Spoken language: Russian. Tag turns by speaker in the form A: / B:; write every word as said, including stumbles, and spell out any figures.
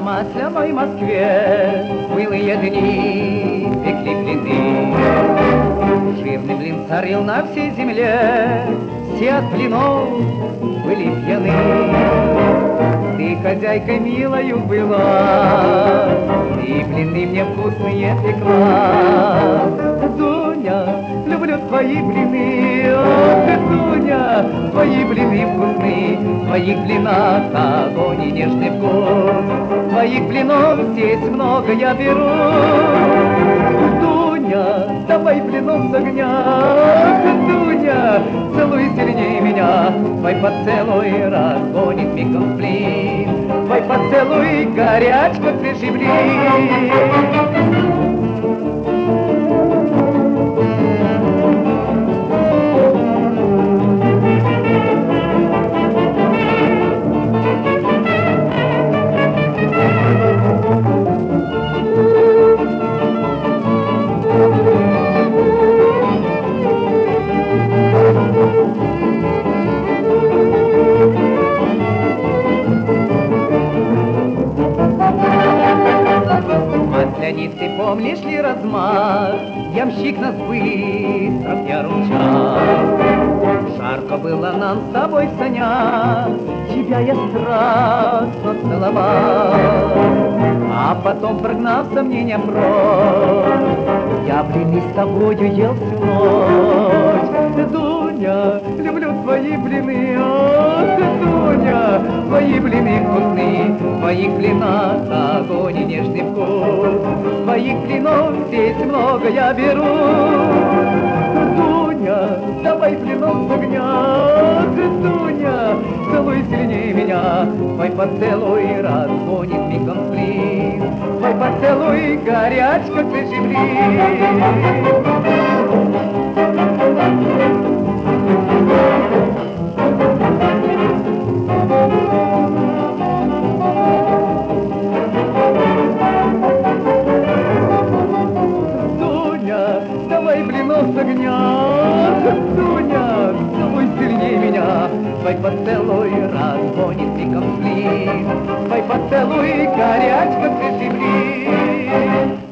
A: масляной Москве былые дни пекли блины. Жирный блин царил на всей земле, все от блинов были пьяны. Ты хозяйкой милою была, и блины мне вкусные пекла. Дуня, люблю твои блины, ох, Дуня, твои блины вкусны, в твоих блинах огонь и нежный вкус. Твоих блинов здесь много я беру. Дуня, давай блинов с огня, Дуня, целуй сильнее меня. Твой поцелуй разгонит мигом сплин, твой поцелуй горяч, как свежий блин. Масляницы, помнишь ли размах? Ямщик нас быстро в яру мчал. Жарко было нам с тобой в санях, тебя я страстно целовал. А потом, прогнав сомнения прочь, я блины с тобою ел всю ночь. Дуня, люблю твои блины, ох, Дуня, твои блины вкусны, в твоих блинах огонь и нежный вкус. Твоих блинов здесь много я беру. Дуня, давай блинов с огня, Дуня, целуй сильнее меня. Твой поцелуй разгонит мигом сплин, твой поцелуй горяч, как свежий блин. Давай блинов с огня, Дуня, целуй сильнее меня. Твой поцелуй разгонит мигом сплин, твой поцелуй горяч, как свежий блин.